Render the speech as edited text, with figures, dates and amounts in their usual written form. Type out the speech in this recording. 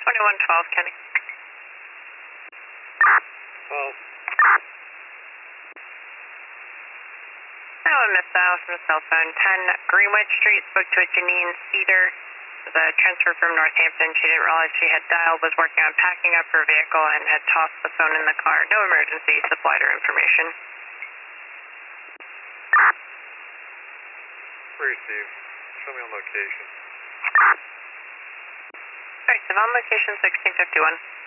2112, Kenny. Well, No, I missed dial from the cell phone. 10 Greenwich Street, spoke to a Janine Cedar, the transfer from Northampton. She didn't realize she had dialed, was working on packing up her vehicle, and had tossed the phone in the car. No emergency, supplied her information. receive. Show me on location. Alright, so on location 1651.